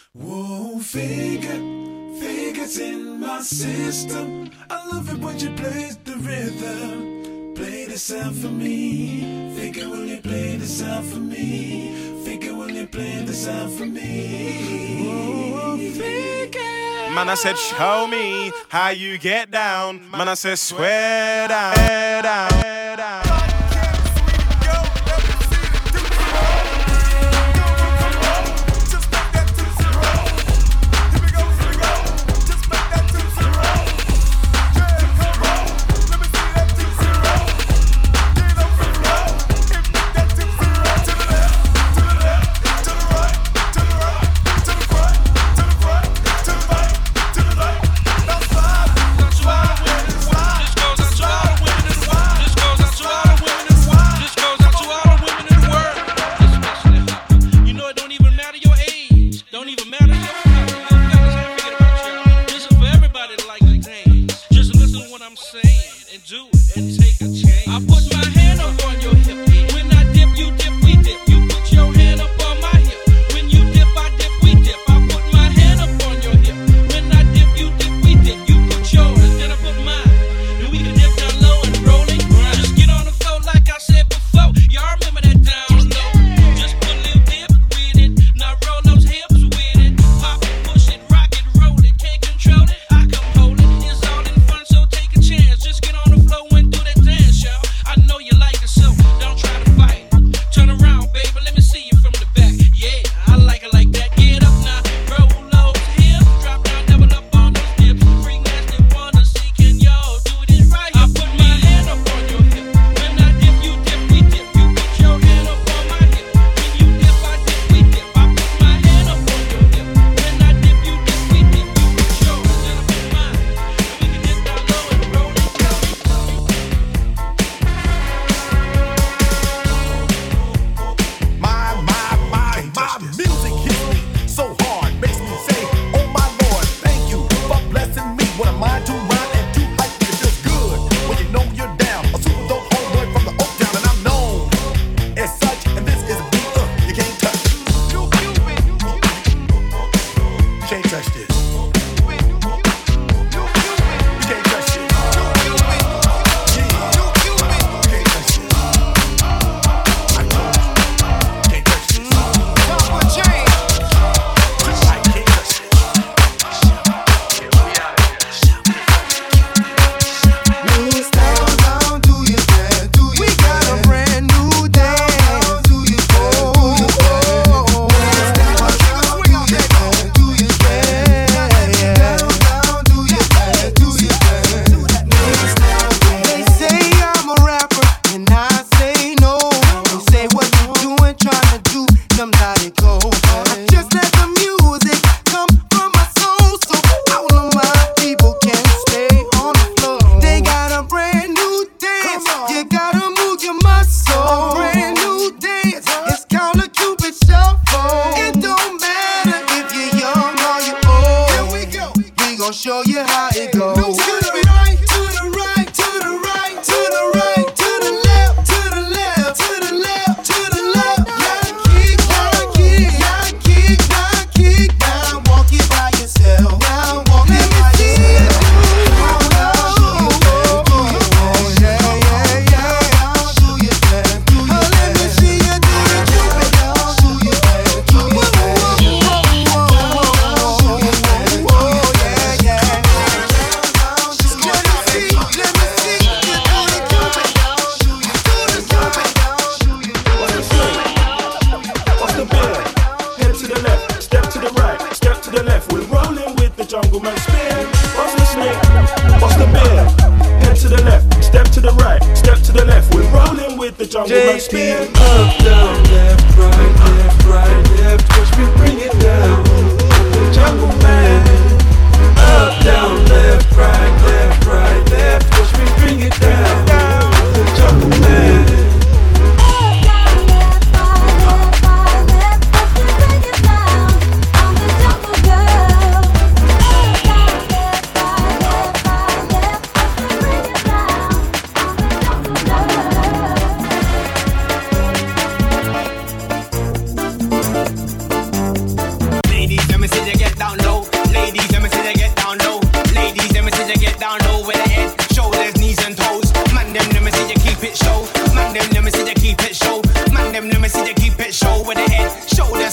Whoa, figures in my system. I love it when you play the rhythm. Play the sound for me. Figure, will you play the sound for me? Figure, will you play the sound for me? Whoa, figure. Man, I said, show me how you get down. Man, I said, swear down, swear down, swear down.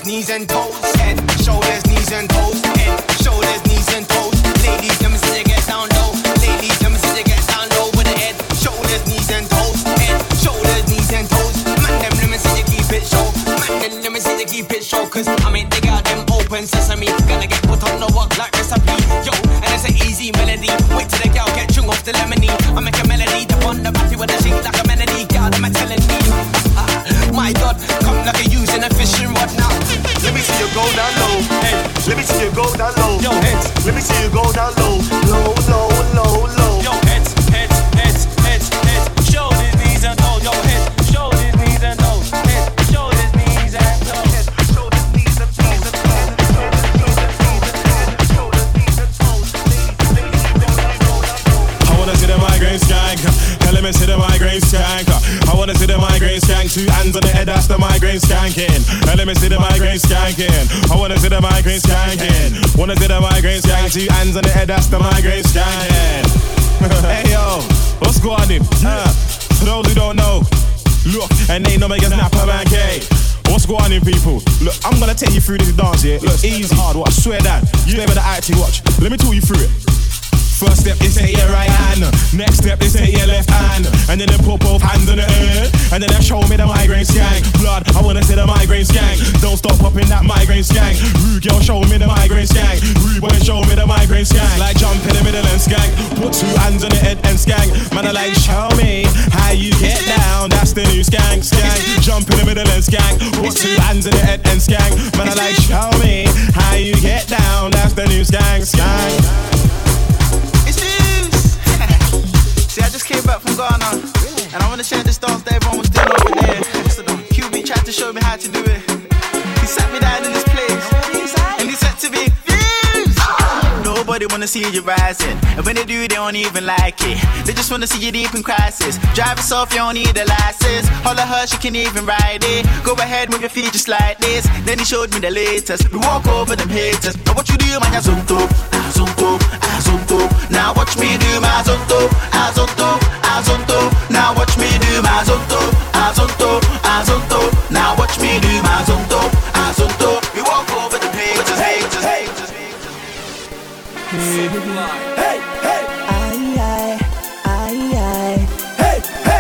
knees and toes. Head, shoulders, knees and toes. Head, shoulders, knees and toes. Ladies, let me see you get down low. Ladies, let me see you get down low with the head, shoulders, knees and toes. Head, shoulders, knees and toes. Man, them let me see you keep it show. Man, them let me see you keep it show. Cause I mean, they got them open sesame. Gonna get put on the walk like recipe. Yo, and it's an easy melody. Wait till the girl get chung off the lemony. I make a melody, the one the battery with a shake like a melody. God, am I telling me? My God, come like a using a fishing rod now. Let me see you go down low. Hey, let me see you go down low. Yo, heads. Let me see you go down low. Low, low, low, low. Yo, heads, heads, heads, heads, heads. Shoulders, knees and toes. Yo, heads, shoulders, knees and toes. Heads, shoulders, knees and toes. Heads, shoulders, knees and toes. I wanna see the migraine skank. Let me see the migraine skank. I wanna see the migraine skank. 2 hands on the head, that's the migraine skanking. Let me see the migraine skanking. I wanna see the migraine skanking. Wanna see the migraine skank. 2 hands on the head, that's the migraine skanking. Hey yo, what's going on? For those who don't know, look, and they know make a snapper man K. What's going on, people? Look, I'm gonna take you through this dance here. Look, easy, hard, watch, swear that. You never the IT watch. Let me talk you through it. First step is take your right hand. Next step is take your left hand. And then put both hands on the head. And then show me the migraine skank. Blood, I wanna see the migraine skank. Don't stop popping that migraine skank. Rude girl, show me the migraine skank. Rude boy, show me the migraine skank. Like jump in the middle and skank. Put 2 hands on the head and skank. Man, I like show me how you get down. That's the new skank, skank. Jump in the middle and skank. Put 2 hands on the head and skank. Man, I like show me how you get down. That's the new skank, skank. See, I just came back from Ghana, and I want to share this dance that everyone was doing over there. QB tried to show me how to do it. He sat me down in this place, and he said to me, Fuse! Nobody wanna see you rising, and when they do, they don't even like it. They just wanna see you deep in crisis. Drive yourself, you don't need a license. Holler her, she can even ride it. Go ahead, move your feet just like this. Then he showed me the latest. We walk over them haters. Now what you do, man, you zonto, zonto, zonto. Now watch me do my zonto, zonto, zonto. Now watch me do my zonto, zonto, zonto. Now watch me do my zonto, zonto. We walk over them haters, haters, haters. Hey, hey, hey. Aye, aye, aye. Hey, hey.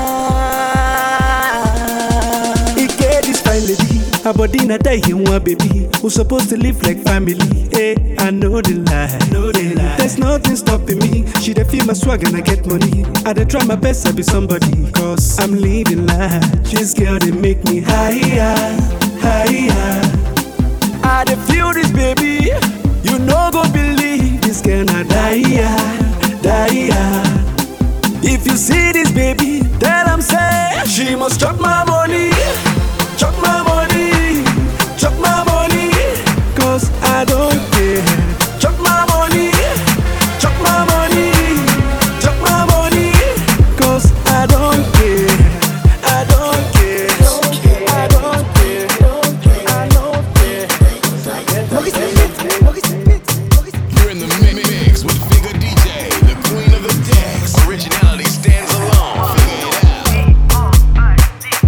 He get this fine lady. Her body not die in one baby. Who's supposed to live like family? Hey, I know the lie. There's nothing stopping me. She dey feel my swag and I get money. I dey try my best to be somebody. Cause I'm living life. This girl they make me higher, higher. I dey feel this baby. You no go believe this girl not die, die. If you see this baby, then I'm saying she must chop my money, chop my money, chop my money. Cause I don't care. Chop my money, chop my money, chop my money. Cause I don't care. I don't care. I don't care. I don't care. You're in the mix with Figure DJ, the queen of the decks. Originality stands alone. Figure it out.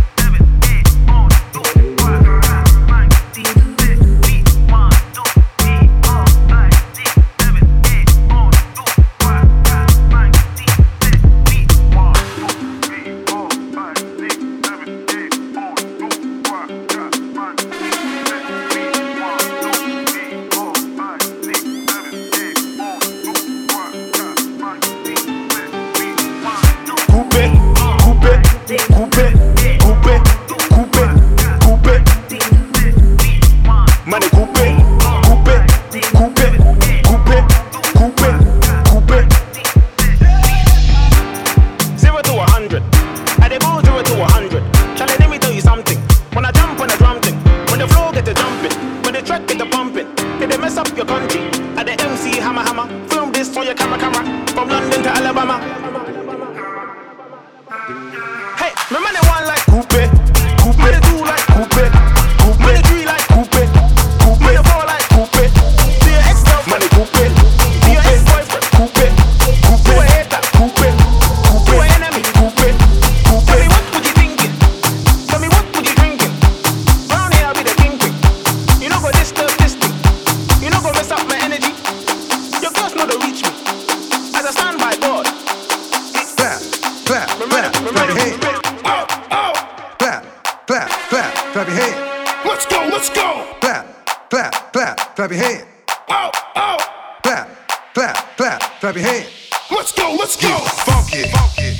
clap, clap, clap your hands. Oh, oh. Clap, clap, clap, clap your hands. Let's go, let's go. Funky, funky,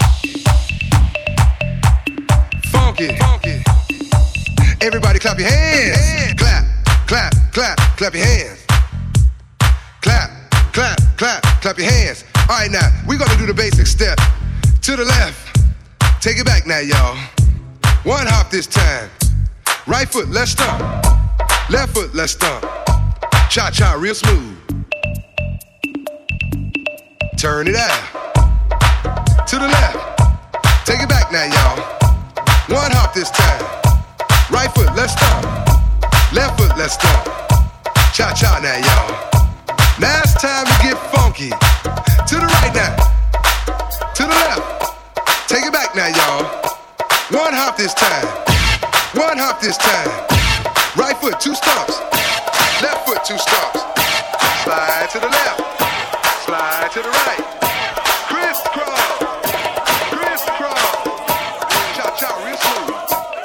funky, funky. Everybody clap your hands. Clap, clap, clap, clap your hands. Clap, clap, clap, clap your hands. All right, now we're gonna do the basic step. To the left, take it back now, y'all. One hop this time. Right foot, let's stomp. Left foot, let's stomp. Cha cha, real smooth. Turn it out. To the left, take it back now, y'all. One hop this time. Right foot, let's stomp. Left foot, let's stomp. Cha cha now, y'all. Now it's time to get funky. To the right now. To the left. Take it back now, y'all. One hop this time. One hop this time. Right foot, 2 stomps. Left foot, 2 stomps. Slide to the left. Slide to the right. Crisscross. Crisscross. Cha-cha, real smooth.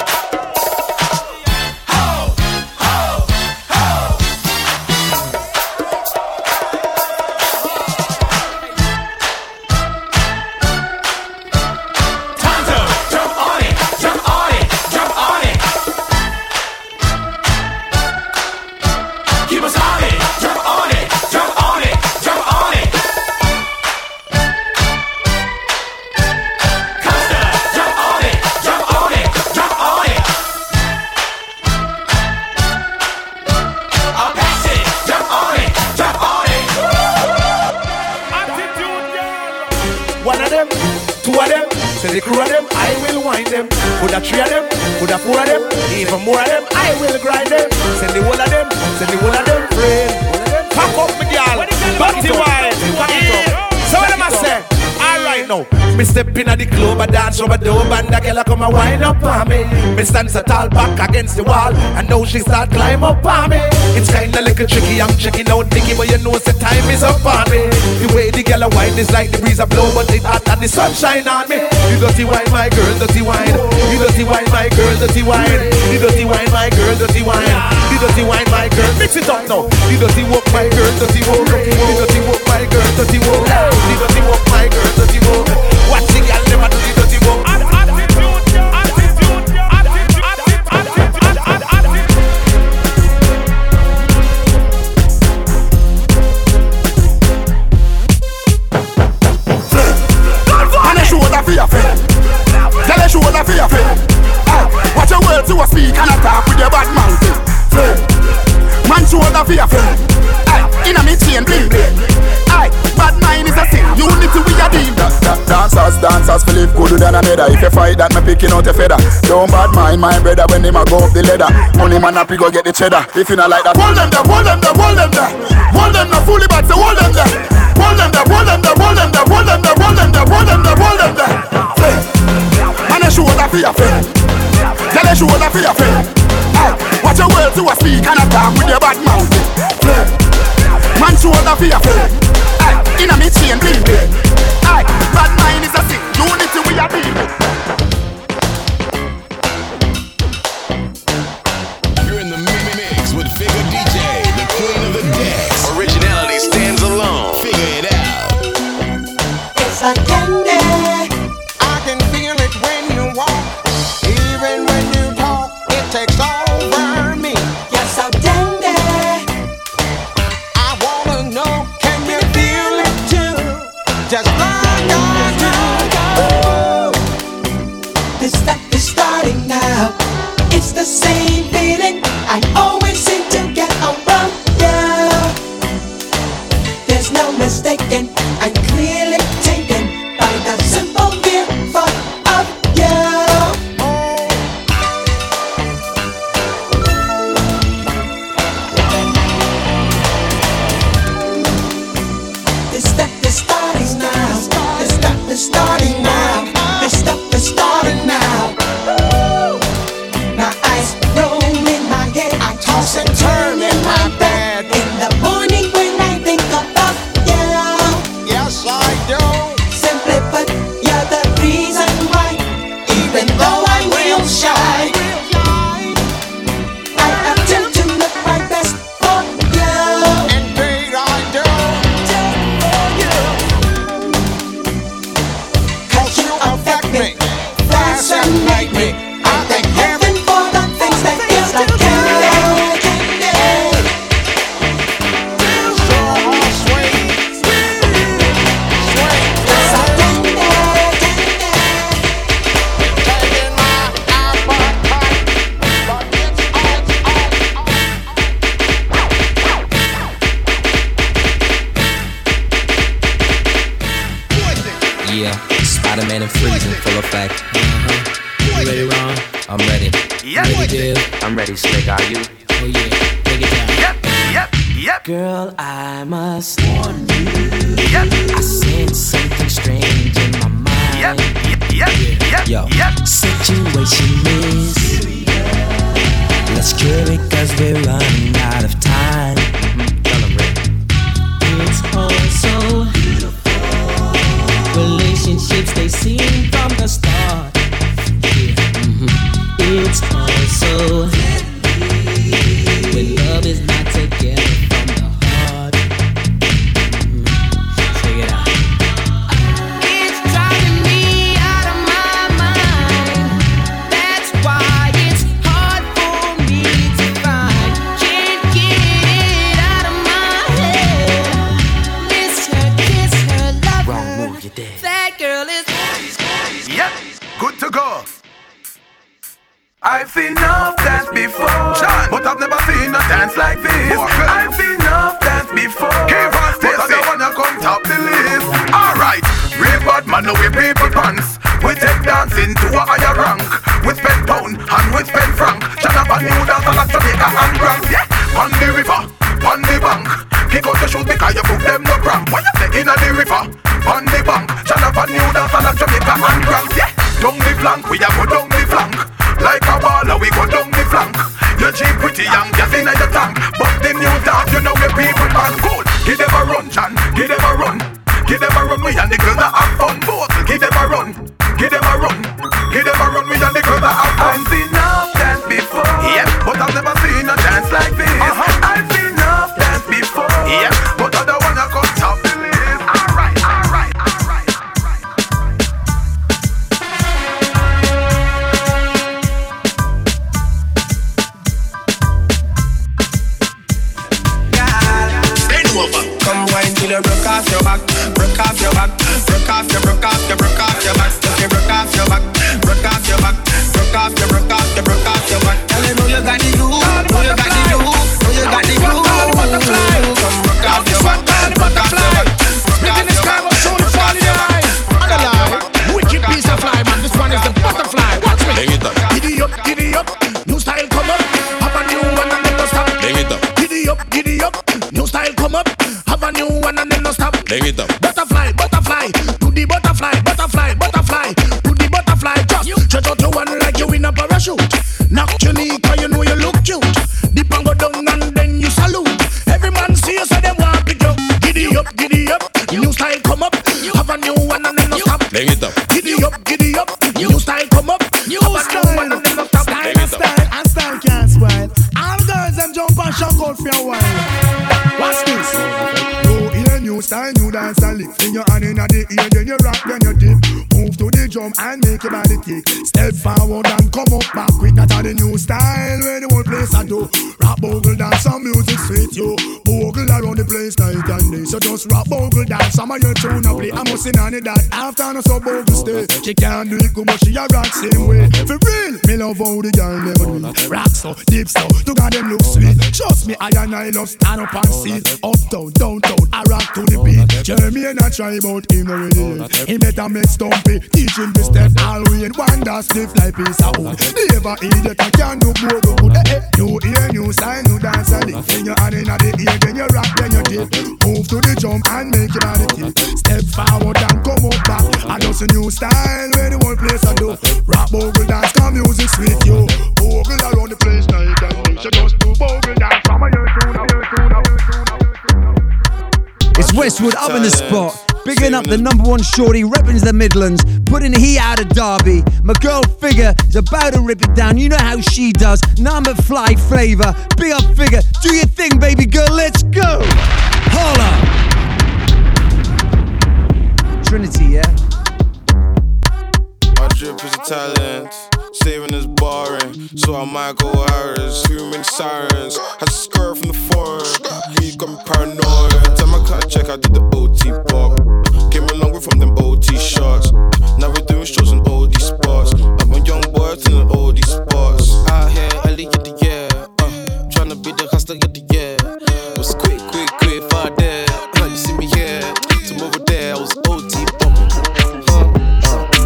The crew of them, I will wind them. Could a 3 of them, could a 4 of them, even more of them, I will grind them. Send the whole of them, send the whole of them, friend. Pack up me girl, dirty wine. So what am I saying? Alright now, me step in at the club, I dance over the dope, and the girl come and wind up on me. Me stand so tall back against the wall, and now she start climb up on me. It's kinda little tricky, I'm checking out Nicky, but you know the time is up on me. The way the girl wine is like the breeze a blow, but it hot and the sunshine on me. You dirty wine, my girl, dirty wine. You dirty wine, my girl, dirty wine. You dirty wine, my girl, dirty wine. You dirty wine, my girl, mix it up now. You dirty walk, my girl, dirty walk. You dirty walk, my girl, dirty walk. You dirty walk, my girl, dirty walk. Watch the girl never do the dirty walk. Tell a shoulder for your friend. Watch your words to a speak and attack with your bad mouth. Man shoulder for your friend. Inna me chain bling bling. Bad mind is a sin. Unity we a deal. Dancers for live good than another. If you fight that, me picking out a feather. Don't bad mind my brother when him a go up the ladder. Money man happy go get the cheddar. If you not like that, hold them there, hold them there, hold them there. Hold them there, fully back, so hold them there. Hold them there, hold them there, hold them there, hold them there, hold them there, hold them there, hold them there. Man a shoulder for your friend. Tell a shoulder for your friend. Watch your words to a speak and attack with your bad mouth. Man shoulder for your friend. Inna me chain bling bling. Bad mind is a sin. Unity we a deal. You're in the mix with Figure DJ, the queen of the decks. Originality stands alone. Figure it out. It's a candy. I can feel it when you walk. Even when you talk, it takes over me. You're so dandy. I wanna know, can you feel it too? Just like I do. Spider-Man and freezing, full effect. You ready, Ron? I'm ready. Yep. Ready, Dale? I'm ready, Slick. Are you? Oh yeah, take it down. Yep. Girl, I must warn you. I sense something strange in my mind. Yo, situation is, let's cure it 'cause we're running out of time. Tell 'em, Rick. It's all so beautiful. Relationships, they seem from the start. It's also when love is not together from the heart. Check it out. It's driving me out of my mind. That's why it's hard for me to find. Can't get it out of my head. Miss her, kiss her, love her. Wrong move, you're dead. That girl is. Yep. Good to go. I've seen enough dance before, but I've never seen a dance like this. I've seen enough dance before, but I don't wanna come top the list. Alright, real bad man, no we people pants. We take dancing to a higher rank. We spend pound and we spend franc. Jonathan New Dance and Jamaica and Grand. Yeah, on the river, on the bank. Kick out the shoes because you put them no cramp. What you say in the river, on the bank. Jonathan New Dance and Jamaica and Grand. Yeah, down the flank, we a go down the flank. Like a baller, we go down the flank. You're cheap, pretty young, just in your tank. But the new dance, you know where people man good. Give them a run, John, give them a run. Give them a run, we and the girls that have fun. Both, give them a run, give them a run. Give them a run, we and the girls that have fun. I've seen enough dance before, yeah, but I've never seen a dance like this. I've seen enough dance before, yeah, but I don't wanna come top the list. Alright. Come wine till you broke off your back, broke off your back, broke off your back. If you broke off your back, broke off your back, broke off your back. Tell me know you got the glue, know you got the glue, know you got the glue. Come broke off your back, broke off your back. Within the sky was shown the fall in your eye. Underline, wicked piece of fly, man. This one is the butterfly. Watch me. Giddy up, new style come up. Have a new one and then no stop. Giddy up, new style come up. Have a new one and then no stop. Butterfly, to the butterfly, to the butterfly. Just stretch out your one like you in a parachute. Knock your knee 'cause you know you look cute. Dip and go down and then you salute. Every man see you so them want pick you. Giddy up, new style come up. Have a new one and then no stop. Giddy up, new style come up. Have a new one and then no stop. Style can't spoil. All girls them jump and shock out for a while. What's this? New style, new dance and lick. In your hand in the ear, then you rock, then you dip. Move to the drum and make your body kick. Step forward and come up back quick. That's the new style where the whole place I do. Rap, bogle, dance, some music sweet you. Bogle around the place night and day. So just rap, bogle, dance, some of your tune a play. I'm sing on it that after no so bogle stay. She can't do it good, but she a rock same way. For real, me love how the girl never do it. Rock so, deep so, to God them look sweet. Trust me, I and I love stand up and see. Uptown, downtown, I rock to the beat. Jeremy and I try about him already. He better make stumpy, teach him the step. All we in one that stiff like piece of wood. Never idiot, I can't do more good. New ear, new style, new dance and lick. In your hand in the ear, then you rock, then you dip. Move to the jump and make your body kick. Step forward and come up back. I just a new style where the whole place I do. Rap, bogle, dance, come music sweet you. Bogle around the place night and day. So just do bogle dance from a year tune. It's Westwood up in the spot, bigging up the number one shorty, repping the Midlands, putting the heat out of Derby. My girl Figure is about to rip it down, you know how she does. Number fly flavour, big up Figure, do your thing baby girl, let's go! Holla! Trinity, yeah? My drip is a talent, saving is boring, so I might go Harris. Too many sirens, had to skirt from the forest. He got me paranoid. Every time I cut a check, I did the OT pop. Came a long way from them OT shots. Now we're doing shows in OD spots. I'm a young boy in the OD spots. Out here, early get the year. Tryna be the hustler, get the year. Was quick, far there. You see me here, some over there. I was OT bumping.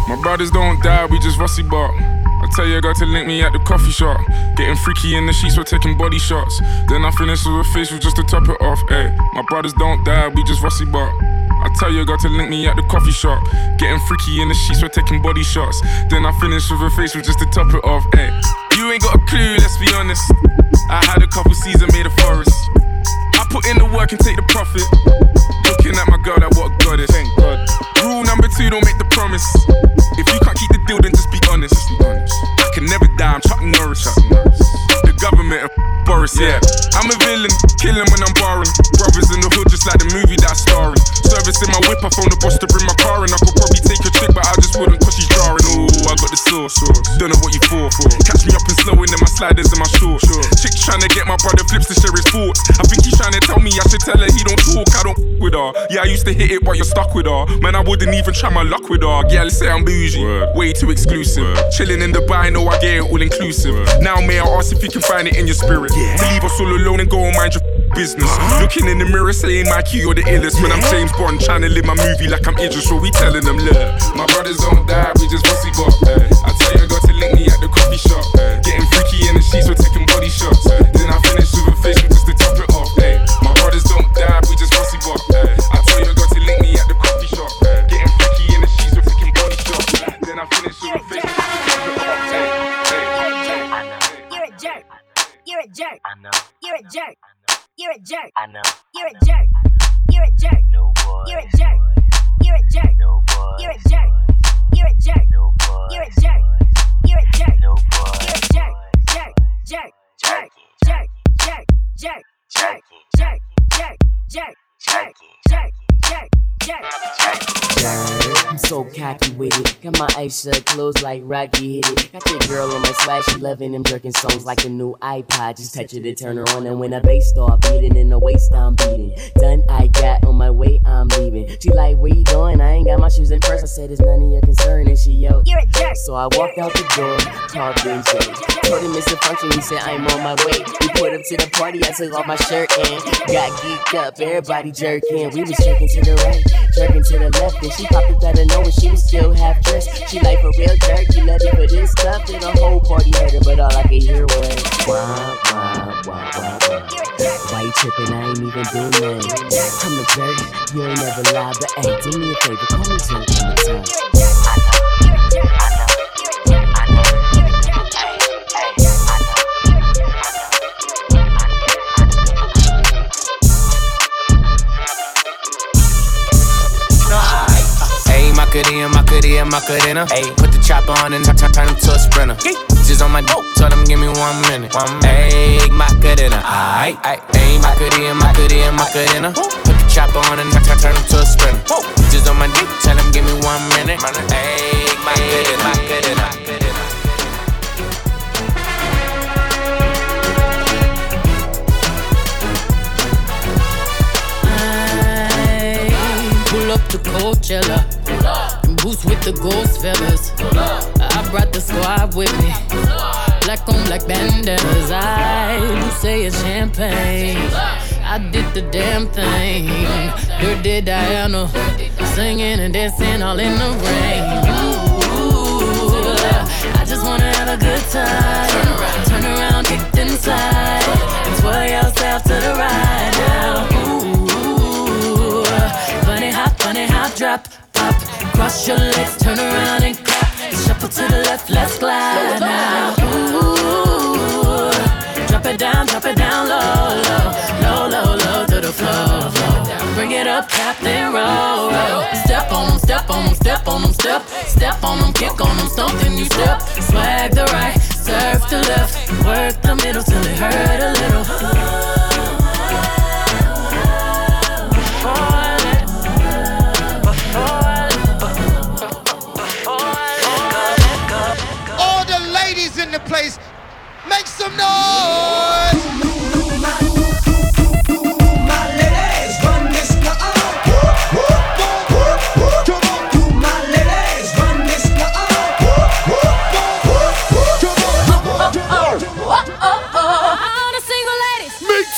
My brothers don't die, we just rusty bark. I tell your girl to link me at the coffee shop. Getting freaky in the sheets, we're taking body shots. Then I finish with a facial just to top it off, ayy. My brothers don't die, we just rusty bark. I tell your girl to link me at the coffee shop. Getting freaky in the sheets, we're taking body shots. Then I finish with a facial just to top it off, ayy. You ain't got a clue, let's be honest. I had a couple seasons made a forest. I put in the work and take the profit. Looking at my girl like what a goddess. Thank God. Rule number 2, don't make the promise. If you can't keep the deal, then just be honest. I can never die, I'm Chuck Norris. The government of Boris, yeah. I'm a villain, killing when I'm barring. Brothers in the hood, just like the movie that I'm starring. Service in my whip, I phone the boss to bring my car in. I could probably take a chick, but I just wouldn't cause she's jarring. Ooh, I got the sauce. Don't know what you for. Catch me up and slowing in my sliders and my shorts. Chick trying to get my brother flips to share his thoughts. I think he's trying to tell me I should tell her he don't talk, I don't with her. Yeah, I used to hit it, but you're stuck with her. Man, I wouldn't even try my luck with her. Yeah, let's say I'm bougie, way too exclusive. Chilling in Dubai, know I get it all inclusive. Now may I ask if you can find it in your spirit to leave us all alone and go and mind your business. Looking in the mirror saying Mikey, you're the illest. When I'm James Bond trying to live my movie like I'm Idris, so we telling them, look, my brothers don't die, we just pussy bop. I tell you I got to link me at the coffee shop. Getting freaky in the sheets, we're taking body shots. Then I finish with a facial just to top it off. My brothers don't die, we just pussy bop. I tell you I got to link me at the coffee shop. Getting freaky in the sheets, we're taking body shots. Then I finish with a facial just to top it off. You're a jerk. You're a jerk. I know. You're a jerk. You're a jerk. I know. You're a jerk. You're a jerk. No boy. You're a jerk. You're a jerk. No boy. You're a jerk. You're a jerk. No boy. You're a jerk. You're a jerk. No boy. You're a jerk. Jerk. Jerk. Jerk. Jerk. Jerk. Jerk. Jerk. Jerk. Jerk. Jerk. Jerk. Jerk. Jerk. Jerk. I'm so cocky with it. Got my eyes shut, closed like Rocky hit it. Got that girl on my swag, she loving them jerking songs like a new iPod. Just touch it to turn her on, and when the bass start beating, in the waist I'm beating. Done, I got on my way, I'm leaving. She like, where you going? I ain't got my shoes in purse. I said, it's none of your concern, and she yelled, you're a jerk. So I walked out the door, called DJ. Told him it's a function, he said, I'm on my way. We put up to the party, I took off my shirt and got geeked up, everybody jerking. We was jerking to the right, jerking to the left, and she popped it out of nowhere, she was still half dressed. She like, for real jerk, you love it for this stuff. And the whole party heard her, but all I could hear was wah, wah, wah, wah, wah. Why you tripping? I ain't even do nothing. I'm a jerk, you ain't never lie, but hey, do me a favor, call me jerk one more time. Macarena. Put the chopper on and turn him to a sprinter. Just on my dope, tell him give me 1 minute. Ayy, Macarena. Ayy, Macarena. Put the chopper on and turn him to a sprinter. Just on my dick, tell him give me 1 minute. Ayy, Macarena. Pull up to Coachella. Boots with the ghost feathers. I brought the squad with me. Black on black bandanas. I do say it's champagne. I did the damn thing. Dirty Diana, singing and dancing all in the rain. Ooh, I just wanna have a good time. Turn around, kick inside, and twirl yourself to the right now. Ooh, funny hop, drop. Cross your legs, turn around and clap. Shuffle to the left, let's glide now. Ooh, drop it down low, low, low, low to the floor. Bring it up, Captain Roll. Step on them, step on them, step on them, step on them, kick on them, stomp and you step. Swag the right, surf the left, work the middle till it hurt a little. In the place, make some noise. My ladies, run this club. My ladies, run this club. All the single ladies, me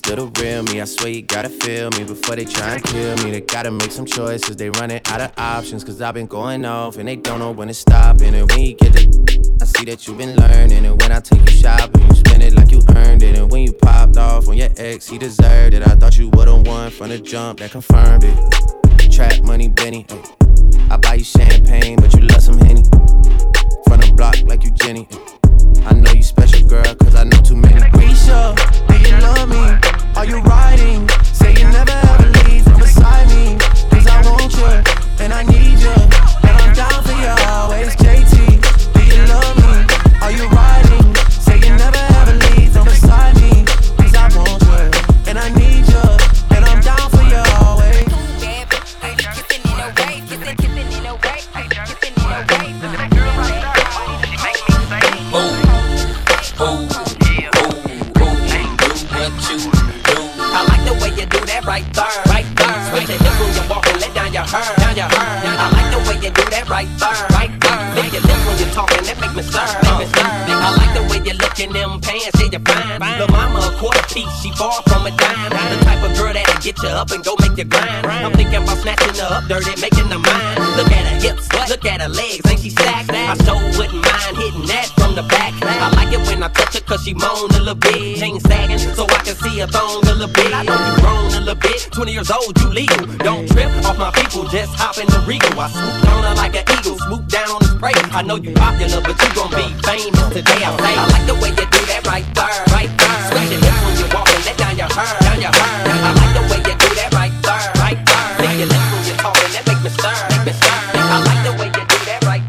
still the real me. I swear you gotta feel me before they try and kill me. They gotta make some choices, they running out of options. Cause I've been going off and they don't know when to stop. And when you get the I see that you've been learning. And when I take you shopping, you spend it like you earned it. And when you popped off on your ex, he deserved it. I thought you were the one from the jump that confirmed it. Trap money, Benny. I buy you champagne, but you love some Henny. From the block like you Jenny. I know you special, girl, cause I know too many. Risha, do you love me? Are you riding? Say you never ever leave from beside me. Cause I want you, and I need you. And I'm down for you always, JT. Do you love me? Are you riding? Say you never ever leave from beside me. Cause I want you, and I need you. And I'm down for you always. I like the way you do that right there. Switch your hips when you walk and let down your hair. I like the way you do that right there. Lick your lips when you're talking, that make me stir. I like the way you look in them pants, yeah, you're fine. The mama a quarter piece, she far from a dime. The type of girl that'll get you up and go make you grind. I'm thinking about snatching her up dirty, making her mine. Look at her hips, look at her legs, ain't she stacked? I sure wouldn't mind hitting that from the back. I like it when I touch her cause she moan a little bit. Chain sagging so I can see her thong a little bit. I know you grown a little bit, 20 years old, you legal. Don't trip off my people, just hop in the Regal. I swoop on her like an eagle, swoop down on his prey. I know you popular, but you gon' be famous today. I like the way you do that right there. Switch your hips when you walk and let down your hair. I like the way you do that right there. Lick your lips when you're talking, that make me stir. I like the way you do that right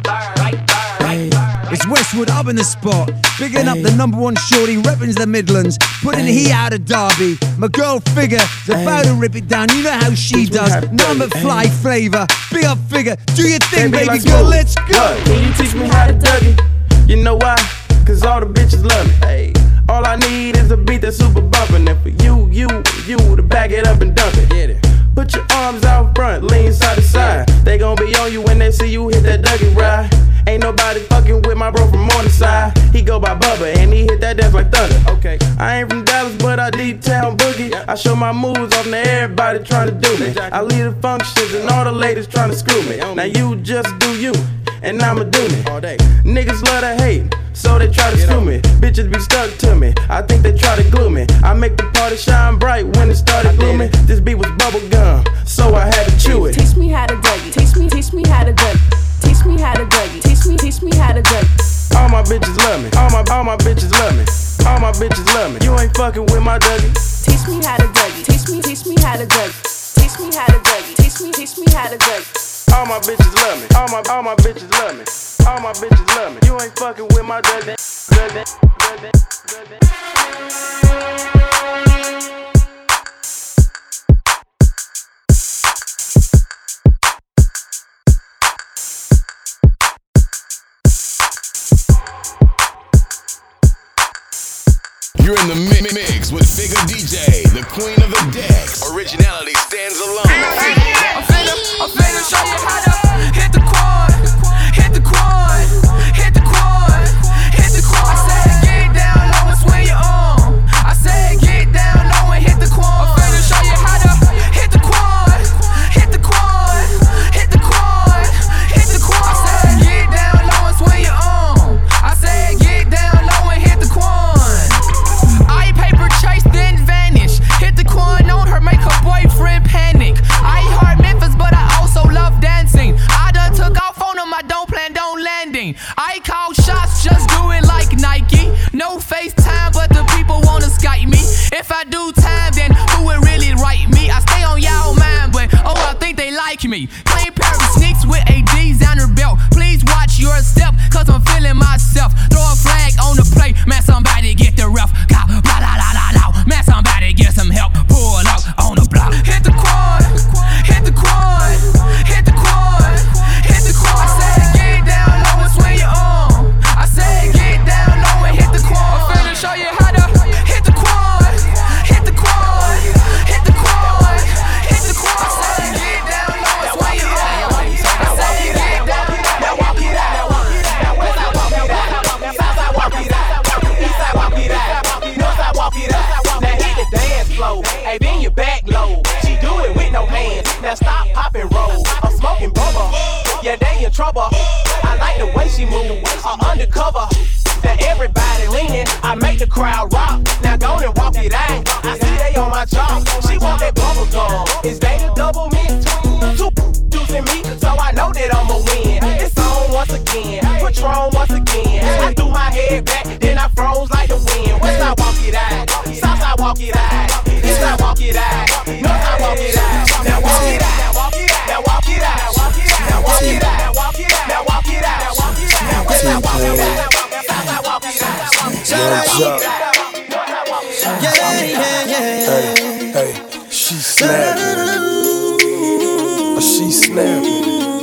there. It's Westwood up in the spot, bigging up the #1 shorty, repping the Midlands, putting the heat out of Derby. My girl Figure is about to rip it down. You know how she does. Number Fly Flavor, big up Figure. Do your thing, baby girl. Let's go. Can you teach me how to Dougie? You know why? Cause all the bitches love me. Hey, all I need is a beat that's super bumpin'. And for you to back it up and dump it. Get it. Put your arms out front, lean side to side. They gon' be on you when they see you hit that Dougie ride. Ain't nobody fucking with my bro from Morningside. He go by Bubba and he hit that dance like thunder. Okay, I ain't from Dallas, but I deep town boogie. I show my moves off to everybody trying to do me. I lead the functions and all the ladies trying to screw me. Now you just do you, and I'ma do me. All day. Niggas love to hate, so they try to screw me. Bitches be stuck to me, I think they try to glue me. I make the party shine bright when it started glooming. This beat was bubble gum, so I had to chew it. Teach me how to Dougie. Teach me how to Dougie. Teach me how to Dougie. Teach me how to Dougie. All my bitches love me. All my bitches love me. All my bitches love me. You ain't fucking with my Dougie. Teach me how to Dougie. Teach me how to Dougie. Teach me how to Dougie. Teach me how to Dougie. All my bitches love me. All my bitches love me. All my bitches love me. You ain't fucking with my Dougie. You're in the mix with Figure DJ, the queen of the decks. Originality stands alone. I'm finna show you how to hit the quad, hit the quad, hit the quad, hit the quad. I said get down low and swing your arm. I said get down low and hit the quad. I'm finna show you how to hit the quad, hit the quad, hit the quad, hit the quad. I said get down low and swing your arm. I said get down low and hit the quad. I paper chase then vanish. Hit the quad on her, make her boyfriend panic. I heart Memphis, but I also rubber. I like the way she move, undercover. That everybody leaning, I make the crowd rock. Now go and walk it out. I see they on my job. She want that bubble gum. Is they the double mint? Two choosing me, so I know that I'ma win. It's on once again, Patron once again. I threw my head back, then I froze like the wind. West I walk it out, south I walk it out, east I walk it out, north I walk it out. Now walk it out, now walk it out, now walk it out, now walk it out, now walk it out, now walk it out, now walk it out, now west I walk it out. Hey, she snapping. She snapping.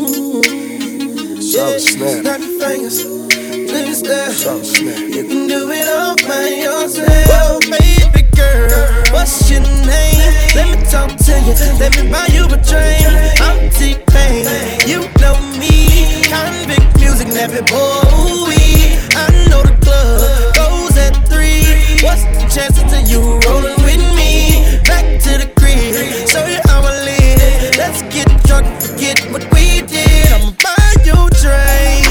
Shout snap. Snap your fingers. Please step. Shout snap. You can do it all by yourself. Baby girl, what's your name? Let me talk to you. Let me buy you a drink. I'm T-Pain. You know me. Convict music, never boy. I know the club goes at 3. What's the chances of you rolling with me? Back to the crib, show you how I live. Let's get drunk, forget what we did. I'ma buy you a drink.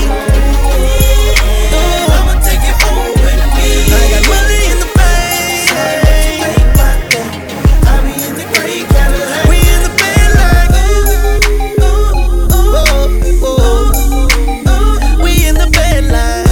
I'ma take it home with me. I got money in the bank. I be in the gray Cadillac. We in the bed like we in the bed like.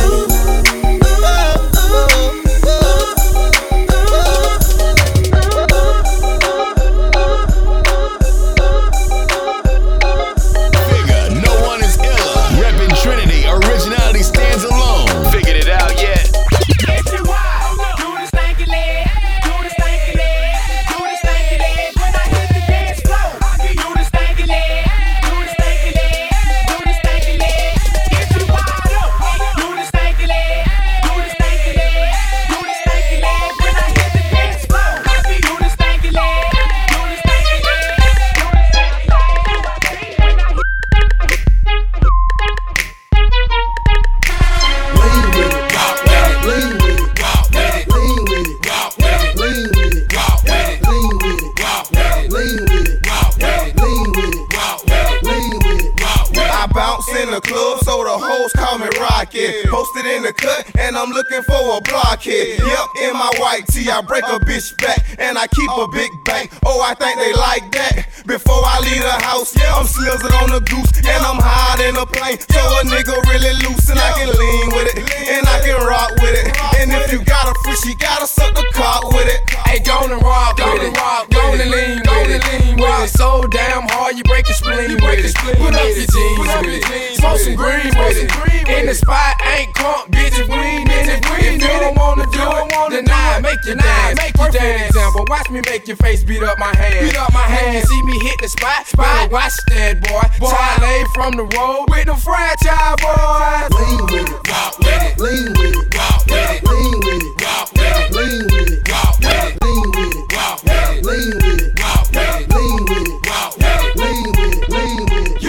Posted in the cut, and I'm looking for a blockhead. Yep, in my white tee, I break a bitch back, and I keep a big bank. Oh, I think they like that. Before I leave the house, I'm slizzing on the goose, and I'm high in a plane. So a nigga really loose, and I can lean with it, and I can rock with it. And if you got a free, she gotta suck the cock with it. Hey, go and rock with it, go and lean with it. So damn hard, you break your spleen with it. Put up your jeans with it, smoke some green with it. In the spot, ain't crunk, bitch, if we ain't in it. If you don't wanna do it, deny, make you dance. Perfect example, watch me make your face beat up my hand. When you see me hit the spot, better watch that, boy. Charlie from the road with them franchise boys. Lean with it, walk with it, lean with it, walk with it, lean with it, walk with it, lean with it, walk with it, lean with it, walk with it, lean with it, walk with it, lean with it, walk with it, lean with it, lean with it.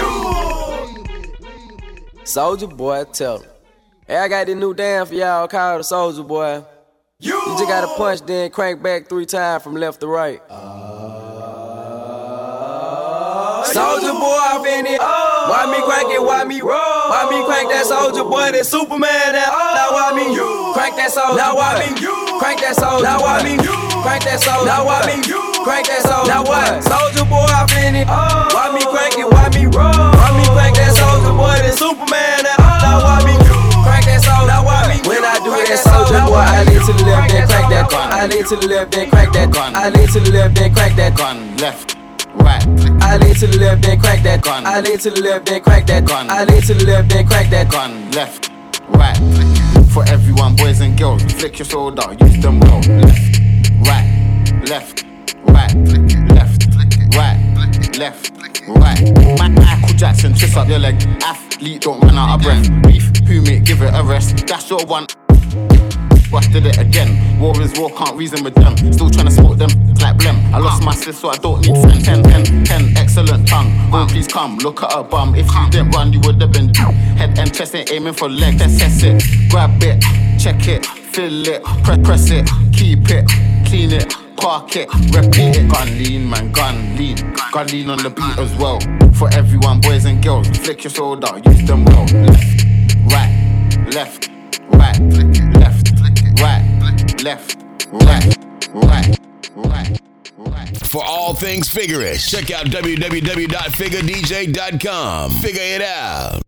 Soulja Boy, tell him. Hey, I got this new dance for y'all called the Soulja Boy. You just gotta punch, then crank back 3 times from left to right. Soulja Boy, I'm in it. Why me crank it? Why me roll? Why me crank that Soulja Boy? That Superman? That now why me crank that Soulja? Now why me crank that Soulja? Now why me crank that Soulja? Now why me crank that Soulja? Now what? Soulja Boy, I'm in it. Why me crank it? Why me roll? Why me crank that Soulja Boy? That Superman? That now why me crank that Soulja? Now why me? When I do that Soulja Boy, I lean to the left, then crack that gun. I lean to the left, then crack that gun. I lean to the left, then crack that gun. Left. Right. I lean to the left, then crack that gun. I lean to the left, then crack that gun. I lean to the left, then crack that gun. Left, right. For everyone, boys and girls, flick your shoulder, use them well. Left, right, left, right, left, right, left, right. Michael Jackson, twist up your leg. Athlete, don't run out of breath. Beef, who mate, give it a rest. That's your one. Watch did it again. War is war, can't reason with them. Still trying to smoke them like blem. I lost my sis, so I don't need friends. 10, excellent tongue. Oh, please come, look at her bum. If you didn't run, you would have been head and chest, ain't aiming for leg. Test it, grab it, check it, fill it, press it, keep it, clean it. park it, repeat it. Gun lean, man, gun lean. Gun lean on the beat as well. For everyone, boys and girls, flick your shoulder, use them well. Left, right, left, right, left, right. For all things Figurish, check out www.figuredj.com. Figure it out.